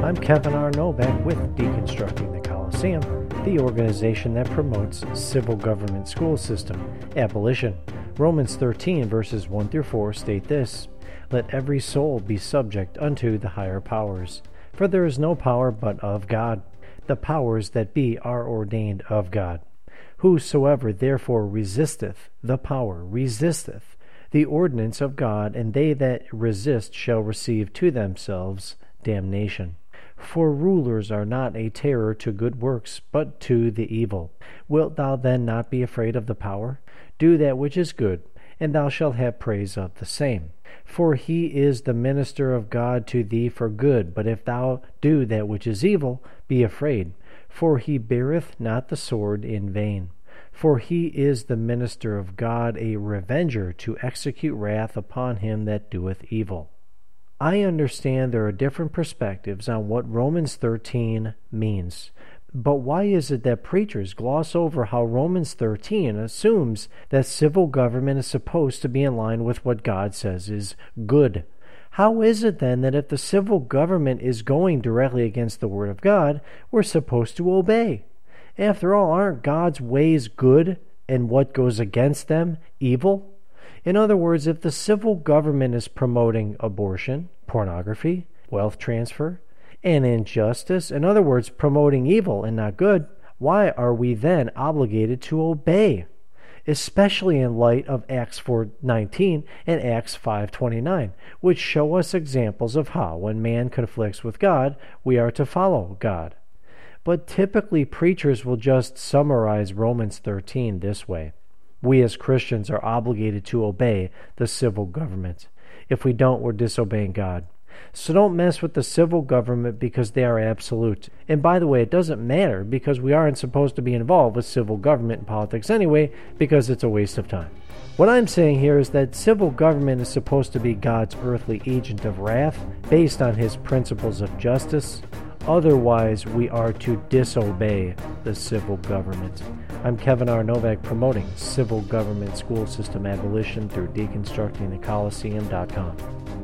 I'm Kevin R. Novak with Deconstructing the Coliseum, the organization that promotes civil government school system abolition. Romans 13 verses 1 through 4 state this: Let every soul be subject unto the higher powers, for there is no power but of God. The powers that be are ordained of God. Whosoever therefore resisteth the power resisteth the ordinance of God, and they that resist shall receive to themselves damnation. For rulers are not a terror to good works, but to the evil. Wilt thou then not be afraid of the power? Do that which is good, and thou shalt have praise of the same. For he is the minister of God to thee for good. But if thou do that which is evil, be afraid, for he beareth not the sword in vain. For he is the minister of God, a revenger, to execute wrath upon him that doeth evil. I understand there are different perspectives on what Romans 13 means. But why is it that preachers gloss over how Romans 13 assumes that civil government is supposed to be in line with what God says is good? How is it then that if the civil government is going directly against the Word of God, we're supposed to obey? After all, aren't God's ways good and what goes against them evil? In other words, if the civil government is promoting abortion, pornography, wealth transfer, and injustice, in other words, promoting evil and not good, why are we then obligated to obey? Especially in light of Acts 4:19 and Acts 5:29, which show us examples of how, when man conflicts with God, we are to follow God. But typically preachers will just summarize Romans 13 this way: we as Christians are obligated to obey the civil government. If we don't, we're disobeying God. So don't mess with the civil government because they are absolute. And by the way, it doesn't matter because we aren't supposed to be involved with civil government and politics anyway because it's a waste of time. What I'm saying here is that civil government is supposed to be God's earthly agent of wrath based on his principles of justice. Otherwise, we are to disobey the civil government. I'm Kevin R. Novak, promoting civil government school system abolition through deconstructingthecoliseum.com.